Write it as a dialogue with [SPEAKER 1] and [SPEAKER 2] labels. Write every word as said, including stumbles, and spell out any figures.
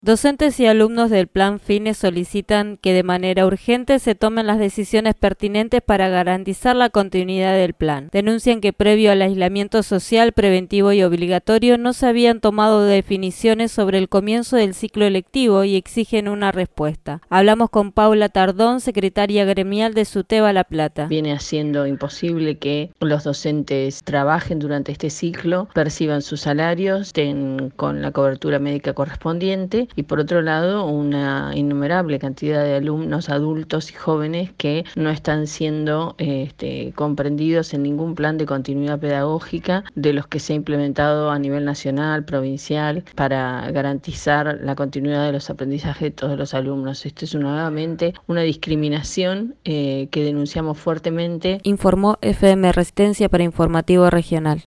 [SPEAKER 1] Docentes y alumnos del Plan Fines solicitan que de manera urgente se tomen las decisiones pertinentes para garantizar la continuidad del plan. Denuncian que previo al aislamiento social preventivo y obligatorio no se habían tomado definiciones sobre el comienzo del ciclo electivo y exigen una respuesta. Hablamos con Paula Tardón, secretaria gremial de SUTEBA La Plata.
[SPEAKER 2] Viene haciendo imposible que los docentes trabajen durante este ciclo, perciban sus salarios, estén con la cobertura médica correspondiente. Y por otro lado, una innumerable cantidad de alumnos adultos y jóvenes que no están siendo este, comprendidos en ningún plan de continuidad pedagógica de los que se ha implementado a nivel nacional, provincial, para garantizar la continuidad de los aprendizajes de todos los alumnos. Esto es nuevamente una discriminación eh, que denunciamos fuertemente.
[SPEAKER 1] Informó F M Resistencia para Informativo Regional.